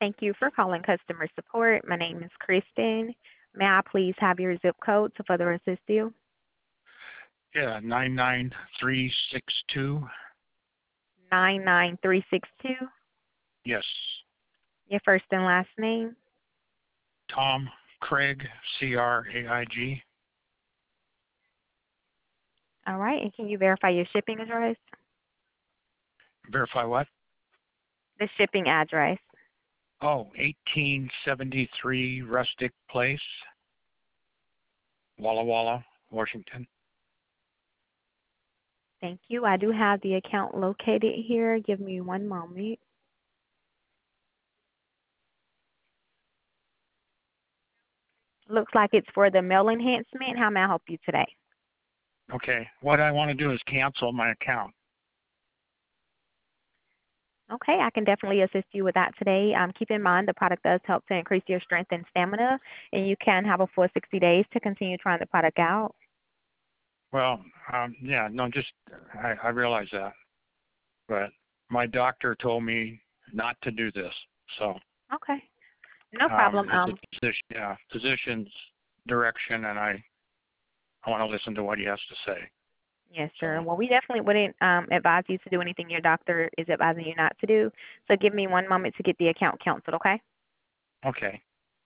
Thank you for calling customer support. My name is Kristen. May I please have your zip code to further assist you? Yeah, 99362. 99362. Yes. Your first and last name. Tom Craig, Craig. All right. And can you verify your shipping address? Verify what? The shipping address. Oh, 1873 Rustic Place, Walla Walla, Washington. Thank you. I do have the account located here. Give me one moment. Looks like it's for the mail enhancement. How may I help you today? Okay. What I want to do is cancel my account. Okay, I can definitely assist you with that today. Keep in mind the product does help to increase your strength and stamina, and you can have a full 60 days to continue trying the product out. Well, yeah, no, I realize that. But my doctor told me not to do this. So Okay, no problem. it's a physician's direction, and I want to listen to what he has to say. Yes, sir. So, Well, we definitely wouldn't advise you to do anything your doctor is advising you not to do. So give me one moment to get the account canceled, okay? okay.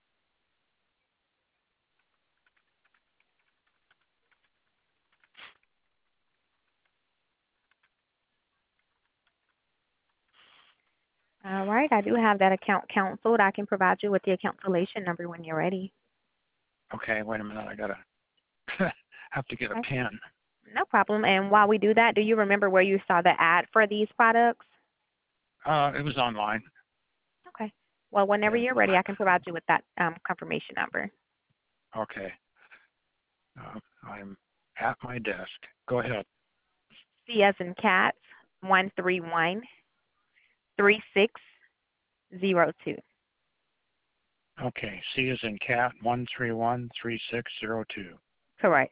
All right, I do have that account canceled. I can provide you with the cancellation number when you're ready. Okay, wait a minute. I gotta have to get a Okay. pen. No problem. And while we do that, do you remember where you saw the ad for these products? It was online. Okay. Well, whenever And you're ready, I can provide you with that confirmation number. okay, I'm at my desk. Go ahead. C as in cat, 131-3602. Okay, C is in cat 1313602. Correct.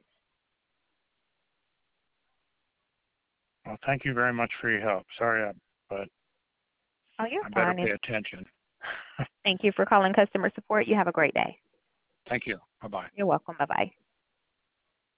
Well, thank you very much for your help. Sorry, but Oh, you're I better fine. pay attention. Thank you for calling customer support. You have a great day. Thank you. Bye bye. You're welcome. Bye-bye.